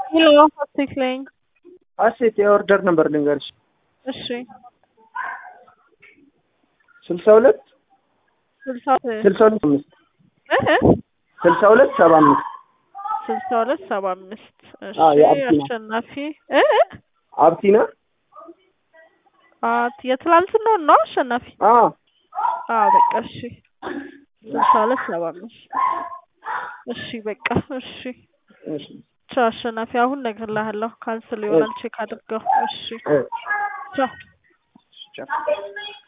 ሄሎ ሆስፒታል አሴት የኦርደር ነበር ልንገርሽ። እሺ 62 62 75 እሺ አሸናፊ አብቲና የትላንት ነው አሸናፊ በቃ እሺ 6275 እሺ በቃ እሺ ቻው አሸናፊ አሁን እነግርልሃለሁ ካንስል ይሆናል ቼክ አድርገው እሺ ቻው